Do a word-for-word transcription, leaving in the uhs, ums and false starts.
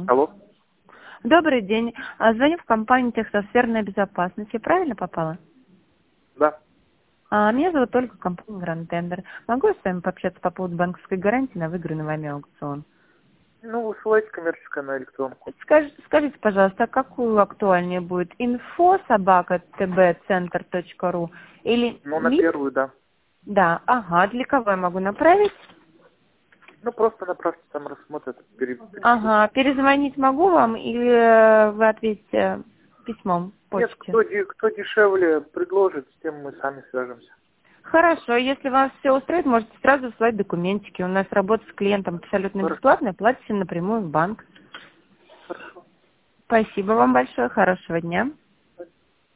Алло. Добрый день. А, Звоню в компанию «Техносферная безопасность». Я правильно попала? Да. А, Меня зовут Ольга, компания «Гранд Тендер». Могу я с вами пообщаться по поводу банковской гарантии на выигранный вами аукцион? Ну, высылайте коммерческое на электронку. Скаж- Скажите, пожалуйста, а какую актуальнее будет? Инфо собака тбцентр точка ру или Ну, на МИД? первую, да. Да, ага. Для кого я могу направить? Ну, просто направьте, там рассмотрят, пере- перешлют. Ага. Перезвонить могу вам или э, вы ответите письмом, Нет, почте? кто, де- кто дешевле предложит, с тем мы сами свяжемся. Хорошо, если вас все устроит, можете сразу слать документики. У нас работа с клиентом абсолютно Хорошо. бесплатная, платите напрямую в банк. Хорошо. Спасибо вам большое, хорошего дня.